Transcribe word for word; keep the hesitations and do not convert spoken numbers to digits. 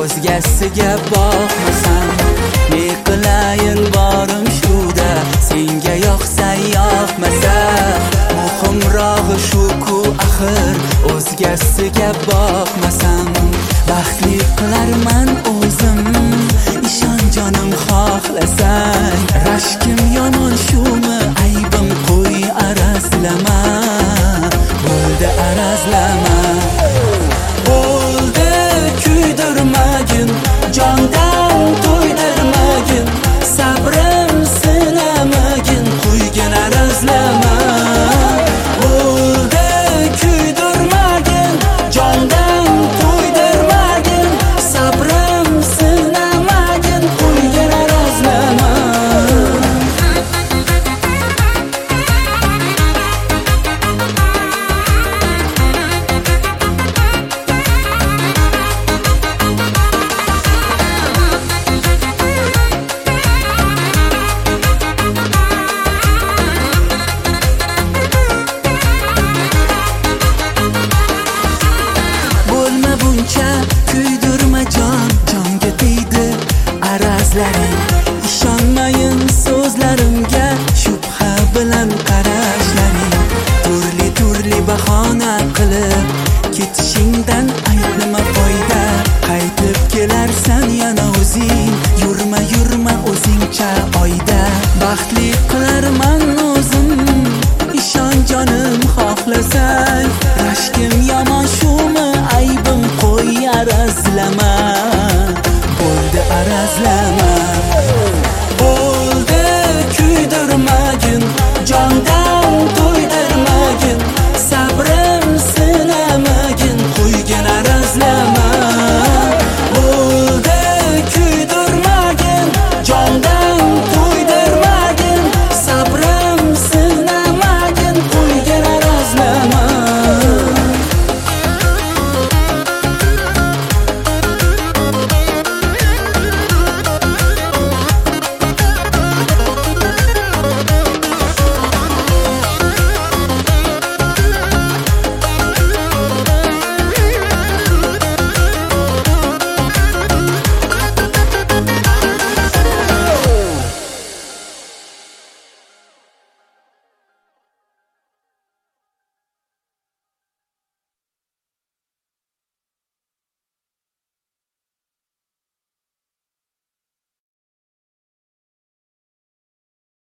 o'zgasiga boqmasam. Ne qilayin borim shuda, senga yoqsa yoqmasa, muhimrog'i shu-ku axir o'zgasiga boqmasam. Baxtli qilarman o'zim, ishon jonim xohlasang. Rashkim yomon shumi, aybim qo'y arazlama, bo'ldi arazlama. Bo'ldi kuydirmagin, jondan to'ydirmagin, sabrim sinamagin, qo'ygin arazlama. Bo'ldi kuydirmagin, jondan to'ydirmagin, sabrim sinamagin, qo'ygin arazlama. Kuydirma jon, jonga tegdi arazlaring. Ishonmayin so'zlarimga, shubha bilan qarashlaring. Turli turli bahona qilib ketishingdan ayblama foyda. Qaytib kelarsan yana o'zing, yurma yurma o'zingcha oyda. Baxtli qilarman o'zim, ishon jonim xohlasang. Rashkim yomon shumi, aybim qo'y arazlama, bo'ldi arazlama.